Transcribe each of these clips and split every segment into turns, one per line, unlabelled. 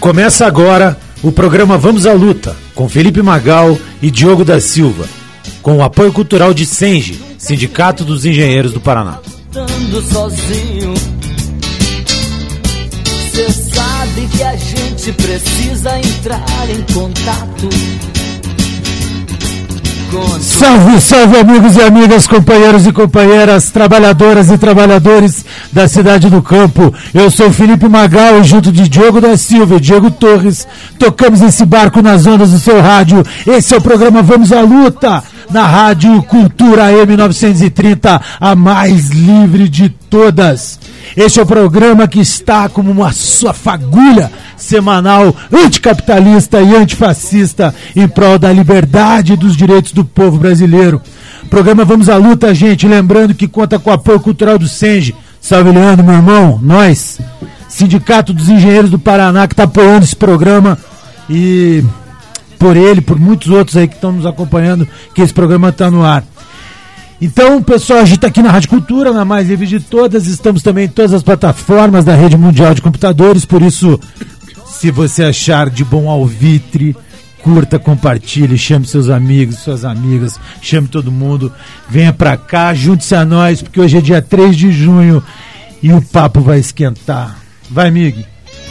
Começa agora o programa Vamos à Luta, com Felipe Magal e Diogo da Silva, com o apoio cultural de Senge, Sindicato dos Engenheiros do Paraná.
Lutando sozinho, cê sabe que a gente precisa entrar em contato.
Salve, salve amigos e amigas, companheiros e companheiras, trabalhadoras e trabalhadores da cidade do campo. Eu sou Felipe Magal e junto de Diogo da Silva e Diego Torres tocamos esse barco nas ondas do seu rádio. Esse é o programa Vamos à Luta, na Rádio Cultura M930, a mais livre de todas. Este é o programa que está como uma sua fagulha semanal anticapitalista e antifascista em prol da liberdade e dos direitos do povo brasileiro. Programa Vamos à Luta, gente, lembrando que conta com o apoio cultural do Senge. Salve, Leandro, meu irmão, nós, Sindicato dos Engenheiros do Paraná, que está apoiando esse programa, e por ele, por muitos outros aí que estão nos acompanhando, que esse programa está no ar. Então, pessoal, a gente está aqui na Rádio Cultura, na mais livre de todas, estamos também em todas as plataformas da Rede Mundial de Computadores, por isso, se você achar de bom alvitre, curta, compartilhe, chame seus amigos, suas amigas, chame todo mundo, venha pra cá, junte-se a nós, porque hoje é dia 3 de junho e o papo vai esquentar. Vai, Mig.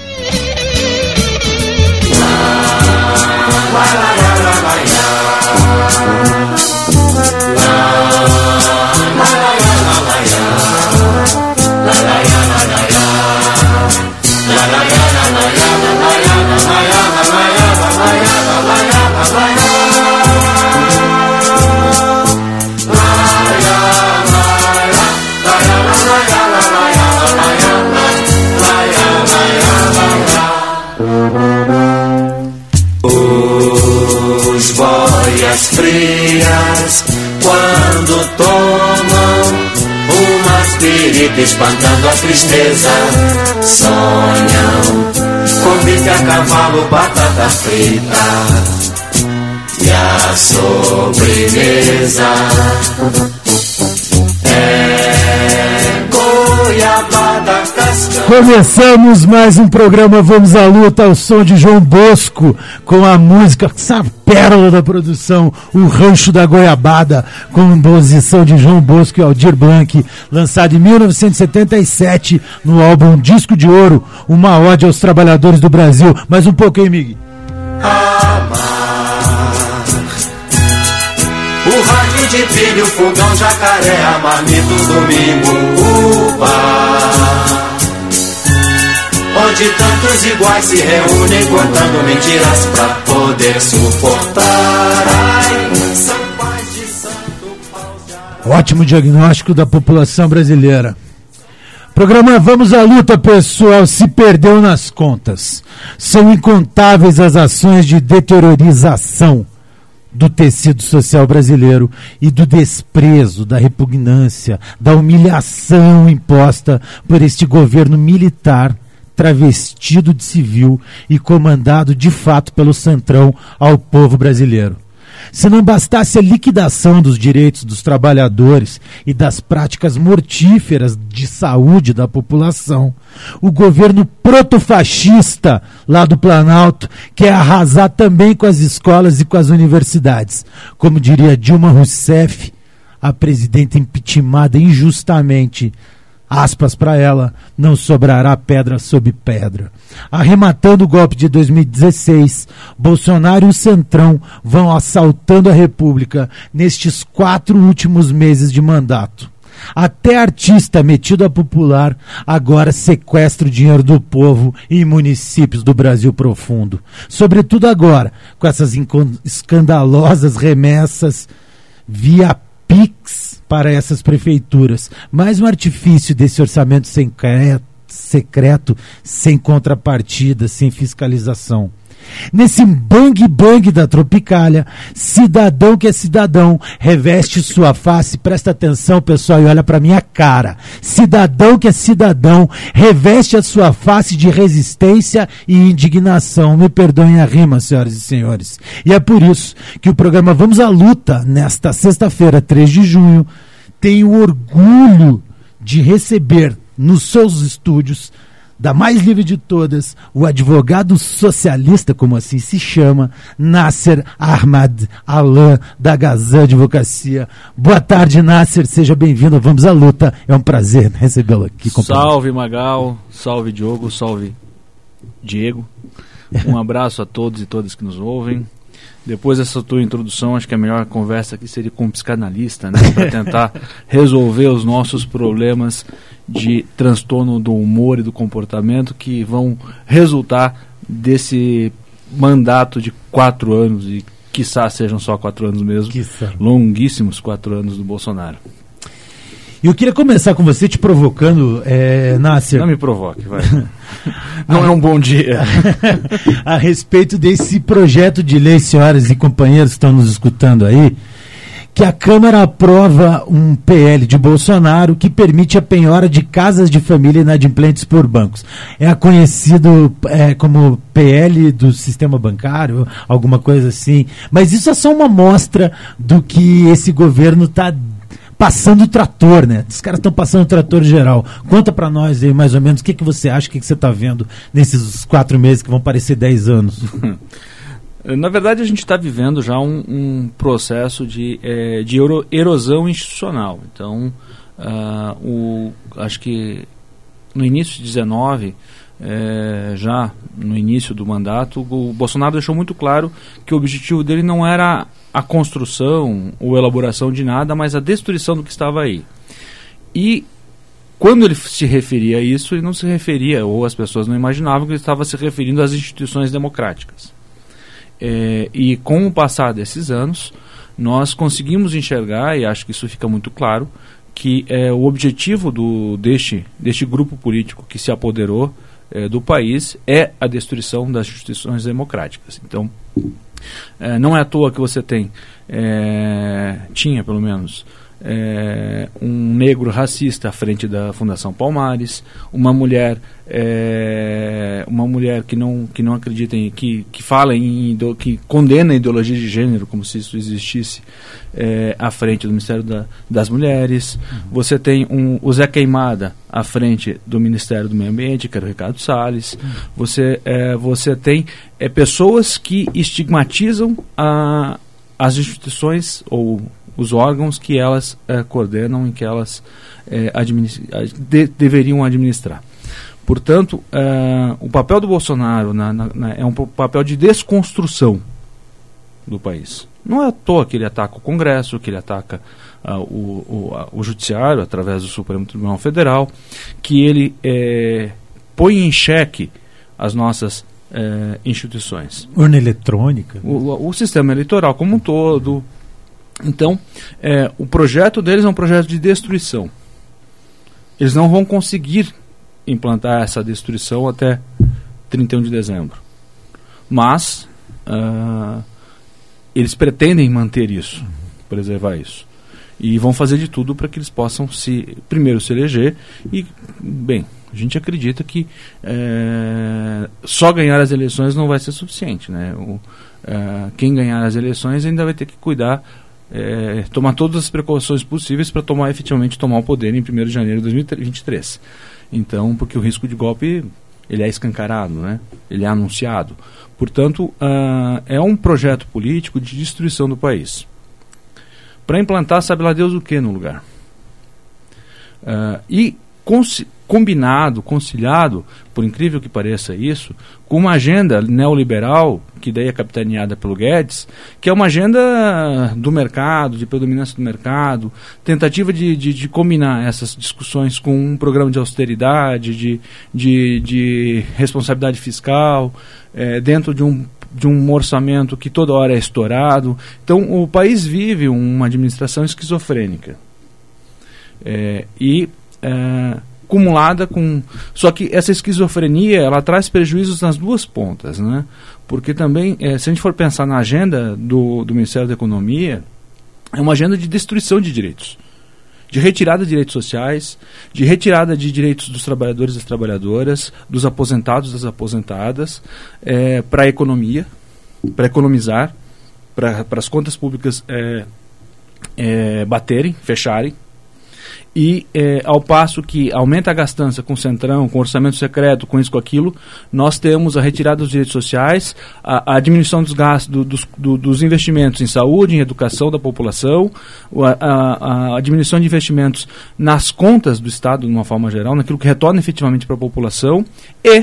Os boias frias, quando tomam uma espírita espantando a tristeza, sonham com bife a cavalo, batata frita e a sobremesa é goiabada cascada.
Começamos mais um programa Vamos à Luta ao som de João Bosco, com a música, essa pérola da produção, O Rancho da Goiabada, com composição de João Bosco e Aldir Blanc, lançado em 1977 no álbum Disco de Ouro, uma ode aos trabalhadores do Brasil. Mais um pouco, hein, Mig?
O rádio de pilha, o fogão, jacaré, a marmita, o domingo, o bar onde tantos iguais se reúnem contando mentiras pra poder suportar. Ai, São Paz de Santo Pau.
Ótimo diagnóstico da população brasileira. Programa Vamos à Luta, pessoal, se perdeu nas contas. São incontáveis as ações de deteriorização do tecido social brasileiro e do desprezo, da repugnância, da humilhação imposta por este governo militar travestido de civil e comandado de fato pelo Centrão ao povo brasileiro. Se não bastasse a liquidação dos direitos dos trabalhadores e das práticas mortíferas de saúde da população, o governo protofascista lá do Planalto quer arrasar também com as escolas e com as universidades. Como diria Dilma Rousseff, a presidenta impeachmentada injustamente, aspas para ela, não sobrará pedra sobre pedra. Arrematando o golpe de 2016, Bolsonaro e o Centrão vão assaltando a República nestes 4 últimos meses de mandato. Até artista metido a popular agora sequestra o dinheiro do povo em municípios do Brasil profundo. Sobretudo agora, com essas escandalosas remessas via Pix para essas prefeituras. Mais um artifício desse orçamento secreto, sem contrapartida, sem fiscalização. Nesse bang-bang da Tropicália, cidadão que é cidadão reveste sua face, presta atenção, pessoal, e olha pra minha cara. Cidadão que é cidadão reveste a sua face de resistência e indignação. Me perdoem a rima, senhoras e senhores. E é por isso que o programa Vamos à Luta, nesta sexta-feira, 3 de junho, tem o orgulho de receber nos seus estúdios da mais livre de todas, o advogado socialista, como assim se chama, Nasser Ahmad Alan, da Gazan Advocacia. Boa tarde, Nasser, seja bem-vindo, vamos à luta, é um prazer recebê-lo aqui.
Salve, Magal, salve, Diogo, salve, Diego, um abraço a todos e todas que nos ouvem. Depois dessa tua introdução, acho que a melhor conversa aqui seria com um psicanalista, né, para tentar resolver os nossos problemas de transtorno do humor e do comportamento que vão resultar desse mandato de 4 anos, e quiçá sejam só 4 anos mesmo, longuíssimos 4 anos do Bolsonaro.
E eu queria começar com você te provocando, Nasser.
Não me provoque, vai. Não é um bom dia.
A respeito desse projeto de lei, senhoras e companheiros que estão nos escutando aí, que a Câmara aprova um PL de Bolsonaro que permite a penhora de casas de família inadimplentes por bancos. É conhecido como PL do sistema bancário, alguma coisa assim. Mas isso é só uma amostra do que esse governo está passando o trator, né? Os caras estão passando o trator geral. Conta pra nós aí, mais ou menos, o que você acha, o que você está vendo nesses 4 meses que vão parecer 10 anos?
Na verdade, a gente está vivendo já um processo de erosão institucional. Então, acho que no início de 19, já no início do mandato, o Bolsonaro deixou muito claro que o objetivo dele não era a construção ou elaboração de nada, mas a destruição do que estava aí. E quando ele se referia a isso, ele não se referia, ou as pessoas não imaginavam que ele estava se referindo às instituições democráticas. E com o passar desses anos, nós conseguimos enxergar, e acho que isso fica muito claro, que o objetivo deste grupo político que se apoderou do país é a destruição das instituições democráticas. Então, não é à toa que você tinha pelo menos um negro racista à frente da Fundação Palmares, uma mulher que não acredita em, que fala que condena a ideologia de gênero como se isso existisse, à frente do Ministério das Mulheres. Você tem o Zé Queimada à frente do Ministério do Meio Ambiente, que era o Ricardo Salles. Você tem pessoas que estigmatizam as instituições ou os órgãos que elas coordenam e que elas deveriam administrar. Portanto, o papel do Bolsonaro é um papel de desconstrução do país. Não é à toa que ele ataca o Congresso, que ele ataca o Judiciário através do Supremo Tribunal Federal, que ele põe em xeque as nossas instituições.
Urna eletrônica.
O sistema eleitoral como um todo. Então, o projeto deles é um projeto de destruição. Eles não vão conseguir implantar essa destruição até 31 de dezembro. Mas eles pretendem manter isso, preservar isso. E vão fazer de tudo para que eles possam primeiro se eleger e, bem, a gente acredita que só ganhar as eleições não vai ser suficiente, né? Quem ganhar as eleições ainda vai ter que cuidar, tomar todas as precauções possíveis para efetivamente tomar o poder em 1º de janeiro de 2023. Então, porque o risco de golpe ele é escancarado, né? Ele é anunciado. Portanto, é um projeto político de destruição do país. Para implantar, sabe lá Deus o que no lugar. Conciliado, por incrível que pareça isso, com uma agenda neoliberal, que daí é capitaneada pelo Guedes, que é uma agenda do mercado, de predominância do mercado, tentativa de combinar essas discussões com um programa de austeridade, de responsabilidade fiscal, dentro de um orçamento que toda hora é estourado. Então o país vive uma administração esquizofrênica. Acumulada com... Só que essa esquizofrenia, ela traz prejuízos nas duas pontas, né? Porque também, se a gente for pensar na agenda do Ministério da Economia, é uma agenda de destruição de direitos, de retirada de direitos sociais, de retirada de direitos dos trabalhadores e das trabalhadoras, dos aposentados e das aposentadas, para a economia, para economizar, para as contas públicas baterem, fecharem. E ao passo que aumenta a gastança com o Centrão, com o orçamento secreto, com isso, com aquilo, nós temos a retirada dos direitos sociais, a diminuição dos gastos, dos investimentos em saúde, em educação da população, a diminuição de investimentos nas contas do Estado, de uma forma geral, naquilo que retorna efetivamente para a população, e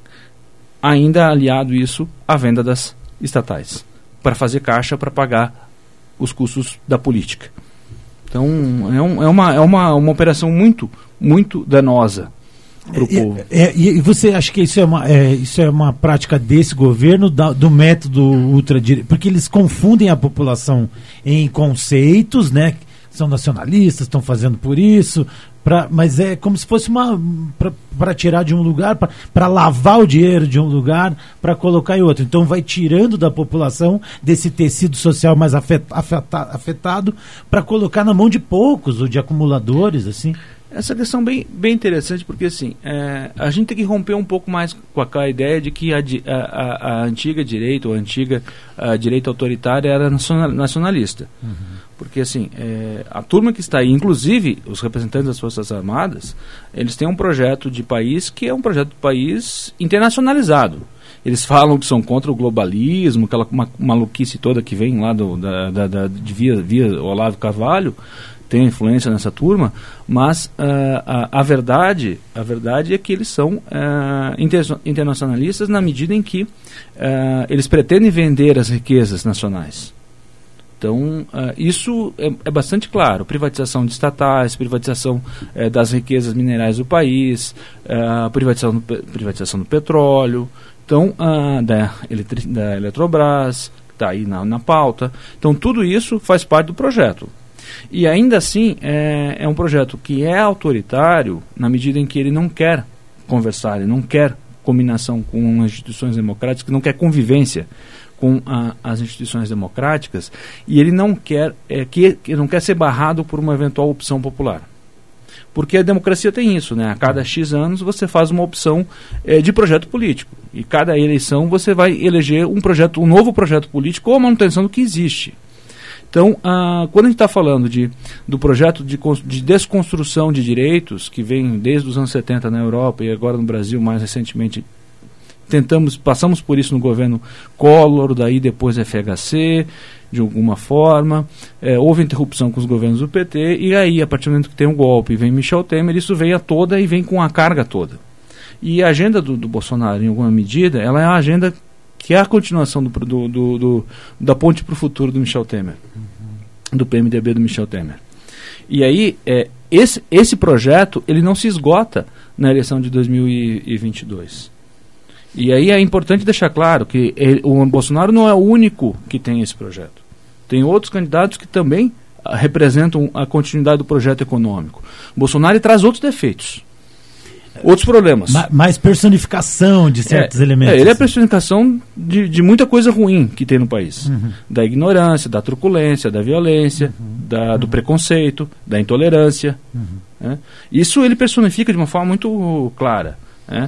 ainda aliado isso à venda das estatais, para fazer caixa para pagar os custos da política. Então, é uma operação muito, muito danosa para o povo.
E você acha que isso é uma prática desse governo, do método ultradireita? Porque eles confundem a população em conceitos, né? São nacionalistas, estão fazendo por isso, mas é como se fosse para tirar de um lugar, para lavar o dinheiro de um lugar, para colocar em outro. Então vai tirando da população, desse tecido social mais afetado, para colocar na mão de poucos, ou de acumuladores, assim.
Essa questão bem interessante, porque assim, a gente tem que romper um pouco mais com a ideia de que a antiga direita, ou a antiga direita autoritária era nacionalista. Uhum. Porque assim, a turma que está aí, inclusive os representantes das Forças Armadas, eles têm um projeto de país que é um projeto de país internacionalizado. Eles falam que são contra o globalismo, aquela maluquice toda que vem lá via Olavo de Carvalho, tem influência nessa turma, mas a verdade é que eles são internacionalistas na medida em que eles pretendem vender as riquezas nacionais. Então, isso é bastante claro. Privatização de estatais, privatização das riquezas minerais do país, privatização do petróleo, então, da Eletrobras, que está aí na pauta. Então, tudo isso faz parte do projeto. E ainda assim, é um projeto que é autoritário na medida em que ele não quer conversar, ele não quer combinação com as instituições democráticas, não quer convivência com as instituições democráticas, e ele não quer não quer ser barrado por uma eventual opção popular. Porque a democracia tem isso, né? A cada X anos você faz uma opção de projeto político, e cada eleição você vai eleger um novo projeto político ou a manutenção do que existe. Então, quando a gente está falando do projeto de desconstrução de direitos, que vem desde os anos 70 na Europa e agora no Brasil mais recentemente, passamos por isso no governo Collor, daí depois FHC, de alguma forma, houve interrupção com os governos do PT, e aí, a partir do momento que tem um golpe e vem Michel Temer, isso vem a toda e vem com a carga toda. E a agenda do Bolsonaro, em alguma medida, ela é a agenda que é a continuação da ponte para o futuro do Michel Temer, do PMDB do Michel Temer. E aí, esse projeto, ele não se esgota na eleição de 2022. E aí é importante deixar claro que o Bolsonaro não é o único que tem esse projeto. Tem outros candidatos que também representam a continuidade do projeto econômico. O Bolsonaro traz outros defeitos, outros problemas.
Mais personificação de certos elementos.
Ele é a personificação de muita coisa ruim que tem no país. Uhum. Da ignorância, da truculência, da violência, do preconceito, da intolerância. Uhum. Isso ele personifica de uma forma muito clara.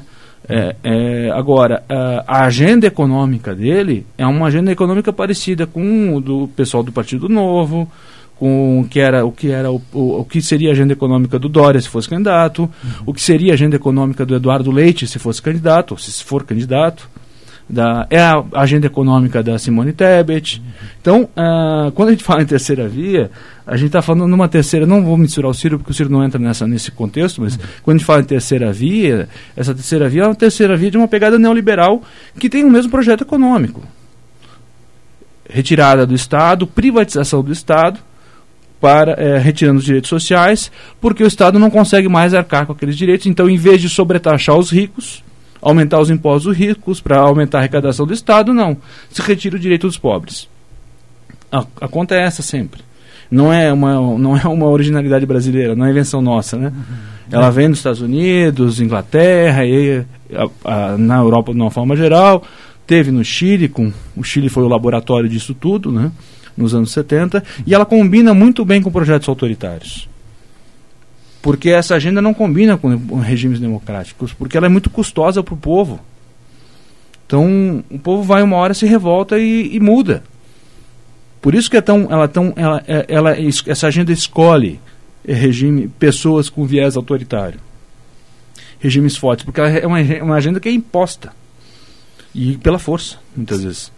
Agora, a agenda econômica dele é uma agenda econômica parecida com o do pessoal do Partido Novo, com o que seria a agenda econômica do Dória se fosse candidato, o que seria a agenda econômica do Eduardo Leite se fosse candidato, se for candidato, a agenda econômica da Simone Tebet. Então, quando a gente fala em terceira via, a gente está falando numa terceira, não vou misturar o Ciro, porque o Ciro não entra nesse contexto, mas quando a gente fala em terceira via, essa terceira via é uma terceira via de uma pegada neoliberal que tem o mesmo projeto econômico. Retirada do Estado, privatização do Estado, retirando os direitos sociais, porque o Estado não consegue mais arcar com aqueles direitos. Então, em vez de sobretaxar os ricos, aumentar os impostos dos ricos para aumentar a arrecadação do Estado, não. Se retira o direito dos pobres. A conta é essa sempre. Não é uma originalidade brasileira, não é invenção nossa, né? Ela vem nos Estados Unidos, Inglaterra, e na Europa de uma forma geral, teve no Chile, o Chile foi o laboratório disso tudo, né? Nos anos 70, e ela combina muito bem com projetos autoritários. Porque essa agenda não combina com regimes democráticos, porque ela é muito custosa para o povo. Então, o povo vai uma hora, se revolta e muda. Por isso que essa agenda escolhe pessoas com viés autoritário, regimes fortes, porque é uma agenda que é imposta e pela força, muitas vezes.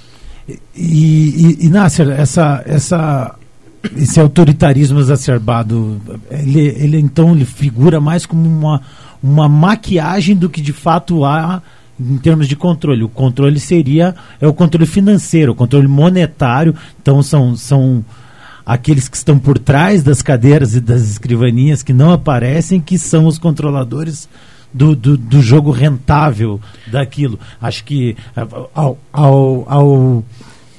E Nasser, esse autoritarismo exacerbado, ele então ele figura mais como uma maquiagem do que de fato há em termos de controle. O controle é o controle financeiro, o controle monetário. Então são aqueles que estão por trás das cadeiras e das escrivaninhas que não aparecem, que são os controladores do jogo rentável daquilo. Acho que ao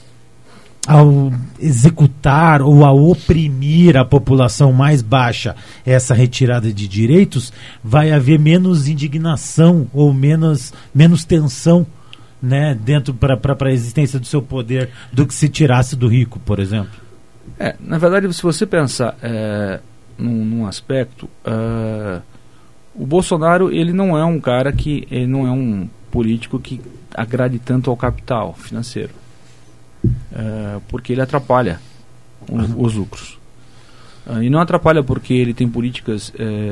executar ou ao oprimir a população mais baixa essa retirada de direitos, vai haver menos indignação ou menos tensão, né, dentro para a existência do seu poder do que se tirasse do rico, por exemplo.
Na verdade, se você pensar num aspecto, o Bolsonaro, ele não é um cara ele não é um político que agrade tanto ao capital financeiro, porque ele atrapalha os lucros. E não atrapalha porque ele tem políticas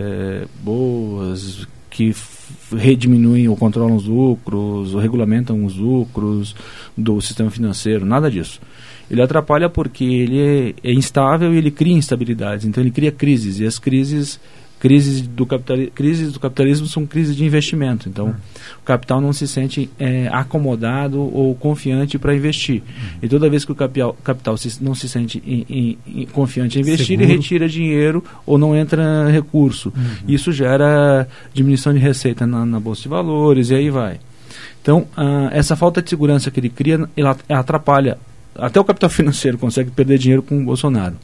boas, que rediminuem ou controlam os lucros, ou regulamentam os lucros do sistema financeiro, nada disso. Ele atrapalha porque ele é instável e ele cria instabilidades, então ele cria crises, e as crises do capitalismo são crises de investimento. Então o capital não se sente acomodado ou confiante para investir, e toda vez que o capital não se sente confiante em investir, seguro, ele retira dinheiro ou não entra recurso. Isso gera diminuição de receita na Bolsa de Valores, e aí vai. Então essa falta de segurança que ele cria, ela atrapalha. Até o capital financeiro consegue perder dinheiro com o Bolsonaro.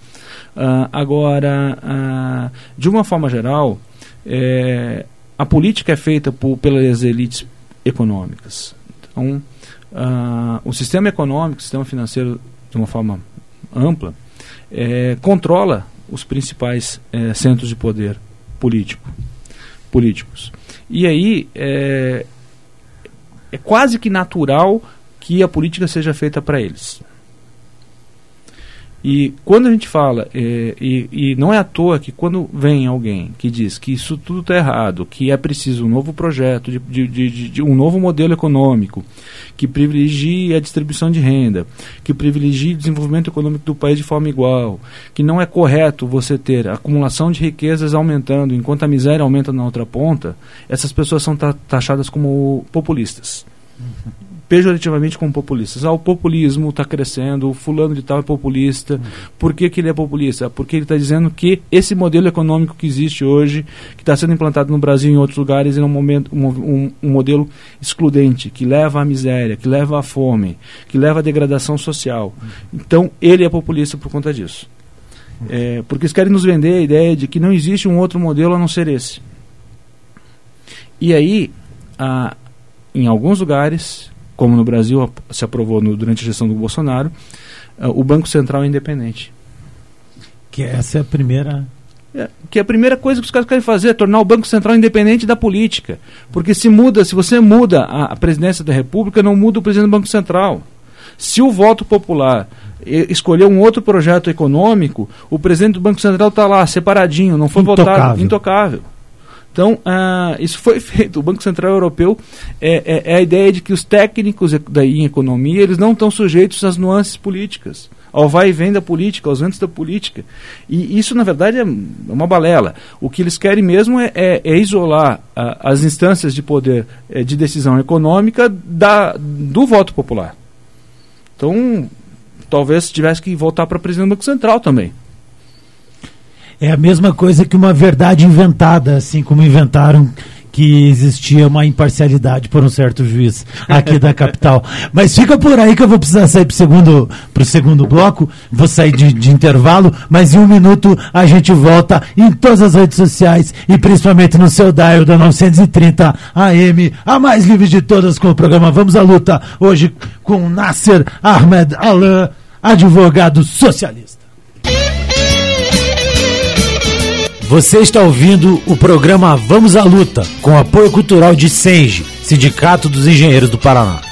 Agora, de uma forma geral, a política é feita pelas elites econômicas. Então, o sistema econômico, o sistema financeiro, de uma forma ampla, controla os principais centros de poder políticos. E aí é quase que natural que a política seja feita para eles. E quando a gente fala, e não é à toa que quando vem alguém que diz que isso tudo está errado, que é preciso um novo projeto, de um novo modelo econômico, que privilegie a distribuição de renda, que privilegie o desenvolvimento econômico do país de forma igual, que não é correto você ter a acumulação de riquezas aumentando enquanto a miséria aumenta na outra ponta, essas pessoas são taxadas como populistas. Pejorativamente como populistas. O populismo está crescendo, o fulano de tal é populista. Por que ele é populista? Porque ele está dizendo que esse modelo econômico que existe hoje, que está sendo implantado no Brasil e em outros lugares, é um modelo excludente, que leva à miséria, que leva à fome, que leva à degradação social. Então, ele é populista por conta disso. Porque eles querem nos vender a ideia de que não existe um outro modelo a não ser esse. E aí, em alguns lugares, como no Brasil se aprovou durante a gestão do Bolsonaro, o Banco Central é independente.
Que essa é a primeira...
que a primeira coisa que os caras querem fazer é tornar o Banco Central independente da política. Porque se você muda a presidência da República, não muda o presidente do Banco Central. Se o voto popular escolher um outro projeto econômico, o presidente do Banco Central está lá, separadinho, não foi votado, intocável. Então, isso foi feito. O Banco Central Europeu é a ideia de que os técnicos em economia, eles não estão sujeitos às nuances políticas, ao vai e vem da política, aos ventos da política. E isso, na verdade, é uma balela. O que eles querem mesmo é isolar as instâncias de poder de decisão econômica do voto popular. Então, talvez tivesse que voltar para presidente do Banco Central também.
É a mesma coisa que uma verdade inventada, assim como inventaram que existia uma imparcialidade por um certo juiz aqui da capital. Mas fica por aí que eu vou precisar sair pro segundo bloco, vou sair de intervalo, mas em 1 minuto a gente volta em todas as redes sociais e principalmente no seu dial da 930 AM, a mais livre de todas, com o programa Vamos à Luta, hoje com Nasser Ahmed Alan, advogado socialista. Você está ouvindo o programa Vamos à Luta, com apoio cultural de SENGE, Sindicato dos Engenheiros do Paraná.